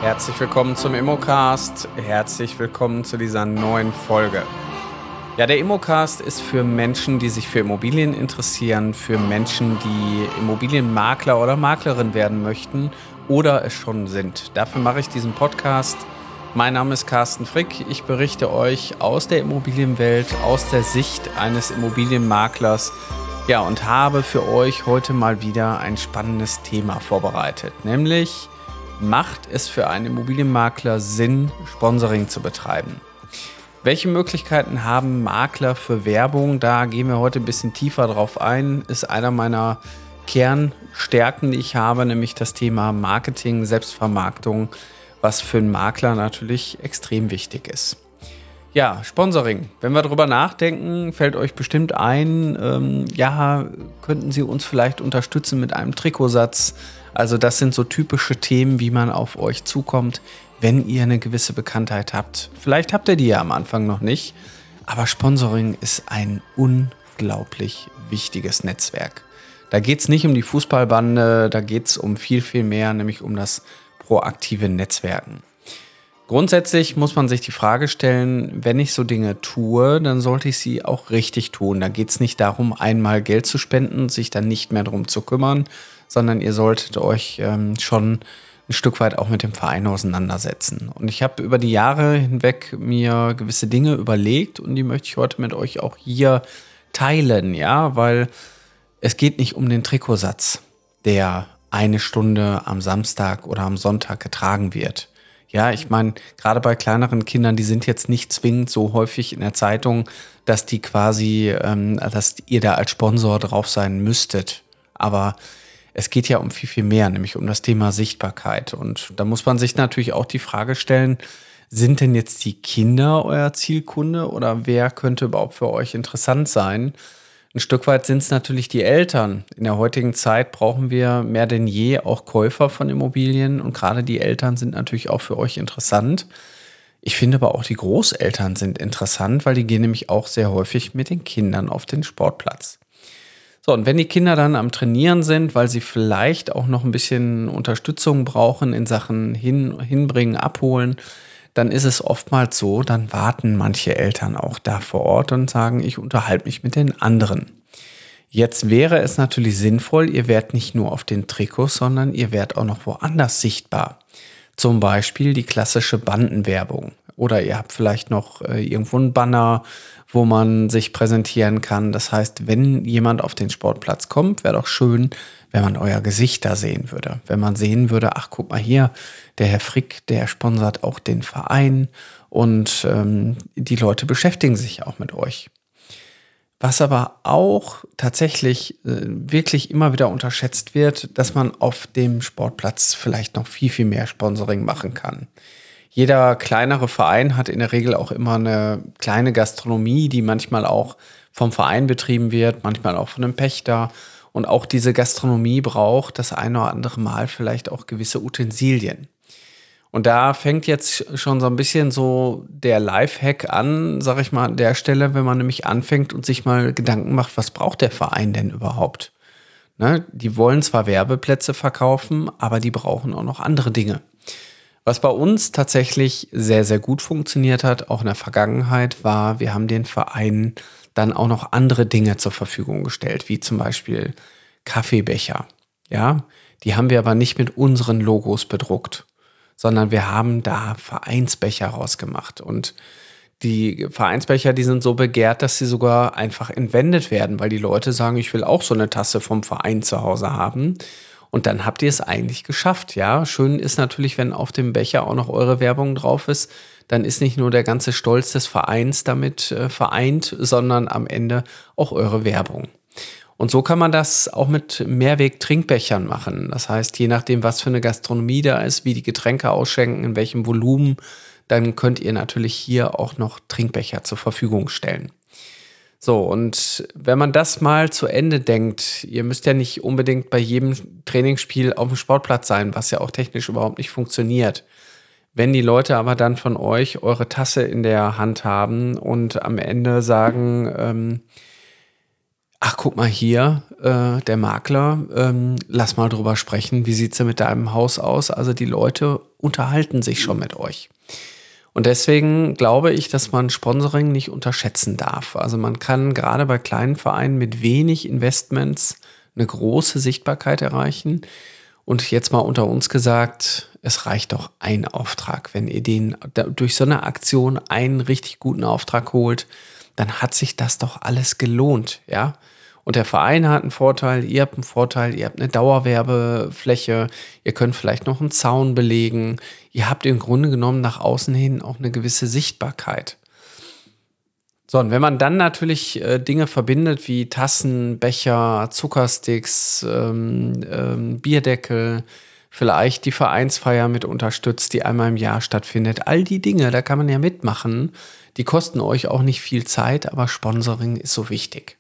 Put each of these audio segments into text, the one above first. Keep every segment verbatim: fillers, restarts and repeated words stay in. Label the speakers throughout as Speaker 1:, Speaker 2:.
Speaker 1: Herzlich willkommen zum Immocast. Herzlich willkommen zu dieser neuen Folge. Ja, der Immocast ist für Menschen, die sich für Immobilien interessieren, für Menschen, die Immobilienmakler oder Maklerin werden möchten oder es schon sind. Dafür mache ich diesen Podcast. Mein Name ist Carsten Frick. Ich berichte euch aus der Immobilienwelt, aus der Sicht eines Immobilienmaklers. Ja, und habe für euch heute mal wieder ein spannendes Thema vorbereitet, nämlich: Macht es für einen Immobilienmakler Sinn, Sponsoring zu betreiben? Welche Möglichkeiten haben Makler für Werbung? Da gehen wir heute ein bisschen tiefer drauf ein. Ist einer meiner Kernstärken, die ich habe, nämlich das Thema Marketing, Selbstvermarktung, was für einen Makler natürlich extrem wichtig ist. Ja, Sponsoring. Wenn wir darüber nachdenken, fällt euch bestimmt ein, ähm, ja, könnten Sie uns vielleicht unterstützen mit einem Trikotsatz? Also das sind so typische Themen, wie man auf euch zukommt, wenn ihr eine gewisse Bekanntheit habt. Vielleicht habt ihr die ja am Anfang noch nicht, aber Sponsoring ist ein unglaublich wichtiges Netzwerk. Da geht es nicht um die Fußballbande, da geht es um viel, viel mehr, nämlich um das proaktive Netzwerken. Grundsätzlich muss man sich die Frage stellen, wenn ich so Dinge tue, dann sollte ich sie auch richtig tun. Da geht es nicht darum, einmal Geld zu spenden, sich dann nicht mehr darum zu kümmern, sondern ihr solltet euch ähm, schon ein Stück weit auch mit dem Verein auseinandersetzen. Und ich habe über die Jahre hinweg mir gewisse Dinge überlegt und die möchte ich heute mit euch auch hier teilen, ja, weil es geht nicht um den Trikotsatz, der eine Stunde am Samstag oder am Sonntag getragen wird. Ja, ich meine, gerade bei kleineren Kindern, die sind jetzt nicht zwingend so häufig in der Zeitung, dass die quasi, ähm, dass ihr da als Sponsor drauf sein müsstet. Aber es geht ja um viel, viel mehr, nämlich um das Thema Sichtbarkeit. Und da muss man sich natürlich auch die Frage stellen, sind denn jetzt die Kinder euer Zielkunde oder wer könnte überhaupt für euch interessant sein? Ein Stück weit sind es natürlich die Eltern. In der heutigen Zeit brauchen wir mehr denn je auch Käufer von Immobilien und gerade die Eltern sind natürlich auch für euch interessant. Ich finde aber auch die Großeltern sind interessant, weil die gehen nämlich auch sehr häufig mit den Kindern auf den Sportplatz. So, und wenn die Kinder dann am Trainieren sind, weil sie vielleicht auch noch ein bisschen Unterstützung brauchen in Sachen hin, hinbringen, abholen, dann ist es oftmals so, dann warten manche Eltern auch da vor Ort und sagen, ich unterhalte mich mit den anderen. Jetzt wäre es natürlich sinnvoll, ihr werdet nicht nur auf den Trikots, sondern ihr werdet auch noch woanders sichtbar. Zum Beispiel die klassische Bandenwerbung. Oder ihr habt vielleicht noch äh, irgendwo einen Banner, wo man sich präsentieren kann. Das heißt, wenn jemand auf den Sportplatz kommt, wäre doch schön, wenn man euer Gesicht da sehen würde. Wenn man sehen würde, ach, guck mal hier, der Herr Frick, der sponsert auch den Verein und ähm, die Leute beschäftigen sich auch mit euch. Was aber auch tatsächlich äh, wirklich immer wieder unterschätzt wird, dass man auf dem Sportplatz vielleicht noch viel, viel mehr Sponsoring machen kann. Jeder kleinere Verein hat in der Regel auch immer eine kleine Gastronomie, die manchmal auch vom Verein betrieben wird, manchmal auch von einem Pächter. Und auch diese Gastronomie braucht das eine oder andere Mal vielleicht auch gewisse Utensilien. Und da fängt jetzt schon so ein bisschen so der Lifehack an, sag ich mal, an der Stelle, wenn man nämlich anfängt und sich mal Gedanken macht, was braucht der Verein denn überhaupt? Ne? Die wollen zwar Werbeplätze verkaufen, aber die brauchen auch noch andere Dinge. Was bei uns tatsächlich sehr, sehr gut funktioniert hat, auch in der Vergangenheit, war, wir haben den Vereinen dann auch noch andere Dinge zur Verfügung gestellt, wie zum Beispiel Kaffeebecher. Ja, die haben wir aber nicht mit unseren Logos bedruckt, sondern wir haben da Vereinsbecher rausgemacht. Und die Vereinsbecher, die sind so begehrt, dass sie sogar einfach entwendet werden, weil die Leute sagen, ich will auch so eine Tasse vom Verein zu Hause haben. Und dann habt ihr es eigentlich geschafft, ja. Schön ist natürlich, wenn auf dem Becher auch noch eure Werbung drauf ist, dann ist nicht nur der ganze Stolz des Vereins damit äh, vereint, sondern am Ende auch eure Werbung. Und so kann man das auch mit Mehrweg-Trinkbechern machen. Das heißt, je nachdem, was für eine Gastronomie da ist, wie die Getränke ausschenken, in welchem Volumen, dann könnt ihr natürlich hier auch noch Trinkbecher zur Verfügung stellen. So, und wenn man das mal zu Ende denkt, ihr müsst ja nicht unbedingt bei jedem Trainingsspiel auf dem Sportplatz sein, was ja auch technisch überhaupt nicht funktioniert. Wenn die Leute aber dann von euch eure Tasse in der Hand haben und am Ende sagen, ähm, ach, guck mal hier, äh, der Makler, ähm, lass mal drüber sprechen, wie sieht's denn mit deinem Haus aus? Also die Leute unterhalten sich schon mit euch. Und deswegen glaube ich, dass man Sponsoring nicht unterschätzen darf. Also man kann gerade bei kleinen Vereinen mit wenig Investments eine große Sichtbarkeit erreichen. Und jetzt mal unter uns gesagt, es reicht doch ein Auftrag. Wenn ihr den durch so eine Aktion einen richtig guten Auftrag holt, dann hat sich das doch alles gelohnt, ja. Und der Verein hat einen Vorteil, ihr habt einen Vorteil, ihr habt eine Dauerwerbefläche, ihr könnt vielleicht noch einen Zaun belegen. Ihr habt im Grunde genommen nach außen hin auch eine gewisse Sichtbarkeit. So, und wenn man dann natürlich äh, Dinge verbindet wie Tassen, Becher, Zuckersticks, ähm, ähm, Bierdeckel, vielleicht die Vereinsfeier mit unterstützt, die einmal im Jahr stattfindet. All die Dinge, da kann man ja mitmachen. Die kosten euch auch nicht viel Zeit, aber Sponsoring ist so wichtig.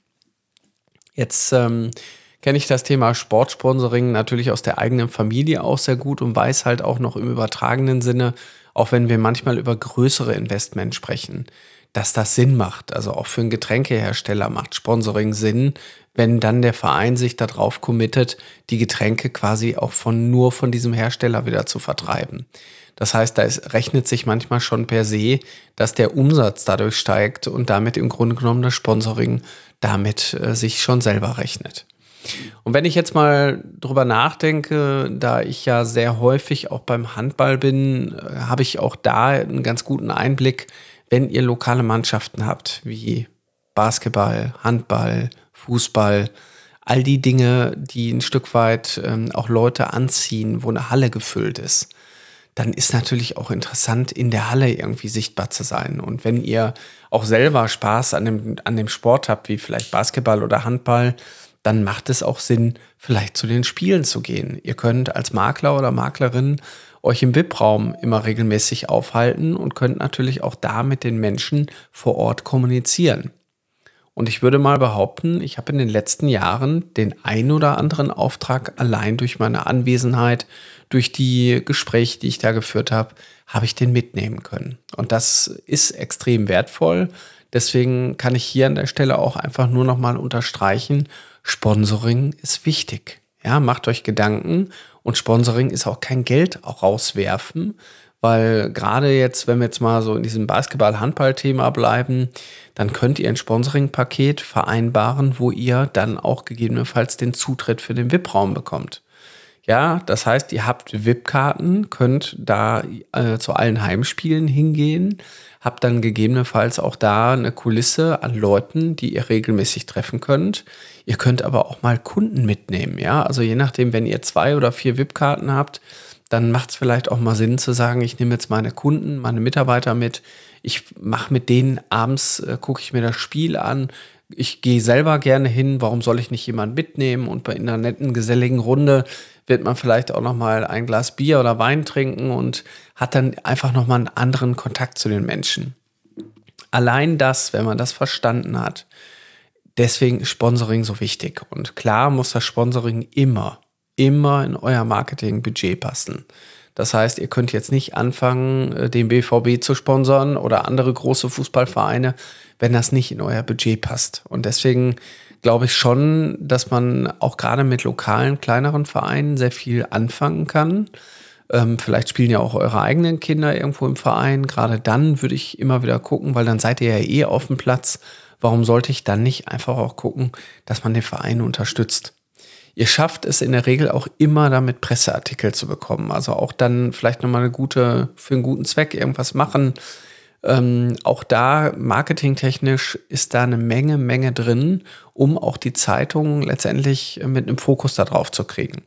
Speaker 1: Jetzt ähm, kenne ich das Thema Sportsponsoring natürlich aus der eigenen Familie auch sehr gut und weiß halt auch noch im übertragenen Sinne, auch wenn wir manchmal über größere Investments sprechen, dass das Sinn macht. Also auch für einen Getränkehersteller macht Sponsoring Sinn, wenn dann der Verein sich darauf committet, die Getränke quasi auch von nur von diesem Hersteller wieder zu vertreiben. Das heißt, da ist, rechnet sich manchmal schon per se, dass der Umsatz dadurch steigt und damit im Grunde genommen das Sponsoring damit äh, sich schon selber rechnet. Und wenn ich jetzt mal drüber nachdenke, da ich ja sehr häufig auch beim Handball bin, äh, habe ich auch da einen ganz guten Einblick, wenn ihr lokale Mannschaften habt, wie Basketball, Handball, Fußball, all die Dinge, die ein Stück weit ähm, auch Leute anziehen, wo eine Halle gefüllt ist, dann ist natürlich auch interessant, in der Halle irgendwie sichtbar zu sein. Und wenn ihr auch selber Spaß an dem, an dem Sport habt, wie vielleicht Basketball oder Handball, dann macht es auch Sinn, vielleicht zu den Spielen zu gehen. Ihr könnt als Makler oder Maklerin euch im V I P-Raum immer regelmäßig aufhalten und könnt natürlich auch da mit den Menschen vor Ort kommunizieren. Und ich würde mal behaupten, ich habe in den letzten Jahren den ein oder anderen Auftrag allein durch meine Anwesenheit, durch die Gespräche, die ich da geführt habe, habe ich den mitnehmen können. Und das ist extrem wertvoll. Deswegen kann ich hier an der Stelle auch einfach nur noch mal unterstreichen, Sponsoring ist wichtig. Ja, macht euch Gedanken und Sponsoring ist auch kein Geld auch rauswerfen, weil gerade jetzt, wenn wir jetzt mal so in diesem Basketball-Handball-Thema bleiben, dann könnt ihr ein Sponsoring-Paket vereinbaren, wo ihr dann auch gegebenenfalls den Zutritt für den V I P-Raum bekommt. Ja, das heißt, ihr habt V I P-Karten, könnt da äh, zu allen Heimspielen hingehen, habt dann gegebenenfalls auch da eine Kulisse an Leuten, die ihr regelmäßig treffen könnt. Ihr könnt aber auch mal Kunden mitnehmen, ja, also je nachdem, wenn ihr zwei oder vier V I P-Karten habt, dann macht es vielleicht auch mal Sinn zu sagen, ich nehme jetzt meine Kunden, meine Mitarbeiter mit, ich mache mit denen abends, äh, gucke ich mir das Spiel an, ich gehe selber gerne hin, warum soll ich nicht jemanden mitnehmen? Und bei einer netten, geselligen Runde wird man vielleicht auch noch mal ein Glas Bier oder Wein trinken und hat dann einfach noch mal einen anderen Kontakt zu den Menschen. Allein das, wenn man das verstanden hat, deswegen ist Sponsoring so wichtig. Und klar muss das Sponsoring immer, immer in euer Marketingbudget passen. Das heißt, ihr könnt jetzt nicht anfangen, den B V B zu sponsern oder andere große Fußballvereine, wenn das nicht in euer Budget passt. Und deswegen glaube ich schon, dass man auch gerade mit lokalen, kleineren Vereinen sehr viel anfangen kann. Ähm, vielleicht spielen ja auch eure eigenen Kinder irgendwo im Verein. Gerade dann würde ich immer wieder gucken, weil dann seid ihr ja eh auf dem Platz. Warum sollte ich dann nicht einfach auch gucken, dass man den Verein unterstützt? Ihr schafft es in der Regel auch immer damit Presseartikel zu bekommen. Also auch dann vielleicht nochmal eine gute, für einen guten Zweck irgendwas machen. Ähm, auch da marketingtechnisch ist da eine Menge, Menge drin, um auch die Zeitung letztendlich mit einem Fokus da drauf zu kriegen.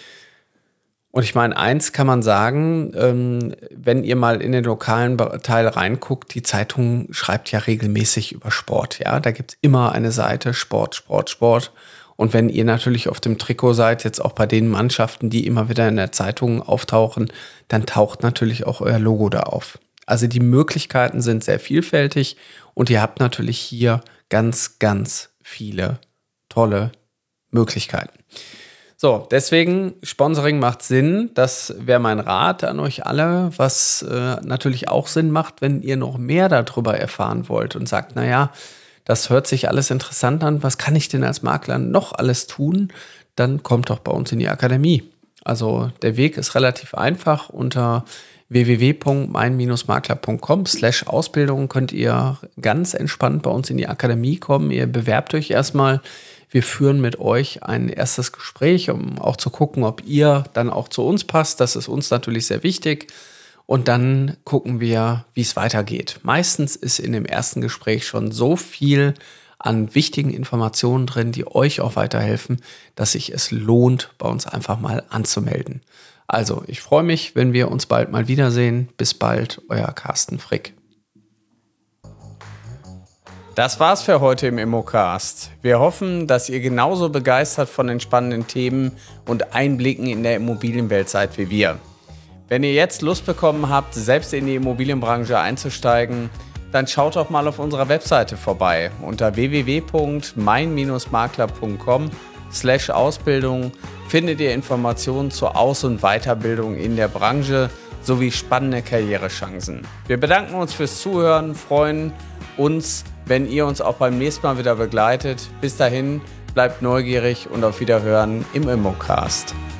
Speaker 1: Und ich meine, eins kann man sagen, ähm, wenn ihr mal in den lokalen Teil reinguckt, die Zeitung schreibt ja regelmäßig über Sport. Ja, da gibt es immer eine Seite Sport, Sport, Sport. Und wenn ihr natürlich auf dem Trikot seid, jetzt auch bei den Mannschaften, die immer wieder in der Zeitung auftauchen, dann taucht natürlich auch euer Logo da auf. Also die Möglichkeiten sind sehr vielfältig und ihr habt natürlich hier ganz, ganz viele tolle Möglichkeiten. So, deswegen, Sponsoring macht Sinn. Das wäre mein Rat an euch alle, was äh, natürlich auch Sinn macht, wenn ihr noch mehr darüber erfahren wollt und sagt, naja, das hört sich alles interessant an, was kann ich denn als Makler noch alles tun? Dann kommt doch bei uns in die Akademie. Also der Weg ist relativ einfach. Unter w w w punkt mein makler punkt com slash Ausbildung könnt ihr ganz entspannt bei uns in die Akademie kommen. Ihr bewerbt euch erstmal. Wir führen mit euch ein erstes Gespräch, um auch zu gucken, ob ihr dann auch zu uns passt. Das ist uns natürlich sehr wichtig. Und dann gucken wir, wie es weitergeht. Meistens ist in dem ersten Gespräch schon so viel an wichtigen Informationen drin, die euch auch weiterhelfen, dass sich es lohnt, bei uns einfach mal anzumelden. Also, ich freue mich, wenn wir uns bald mal wiedersehen. Bis bald, euer Carsten Frick. Das war's für heute im Immocast. Wir hoffen, dass ihr genauso begeistert von den spannenden Themen und Einblicken in der Immobilienwelt seid wie wir. Wenn ihr jetzt Lust bekommen habt, selbst in die Immobilienbranche einzusteigen, dann schaut doch mal auf unserer Webseite vorbei. Unter w w w punkt mein makler punkt com slash Ausbildung findet ihr Informationen zur Aus- und Weiterbildung in der Branche sowie spannende Karrierechancen. Wir bedanken uns fürs Zuhören, freuen uns, wenn ihr uns auch beim nächsten Mal wieder begleitet. Bis dahin, bleibt neugierig und auf Wiederhören im Immocast.